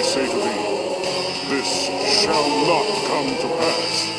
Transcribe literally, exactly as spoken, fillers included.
say to thee, this shall not come to pass.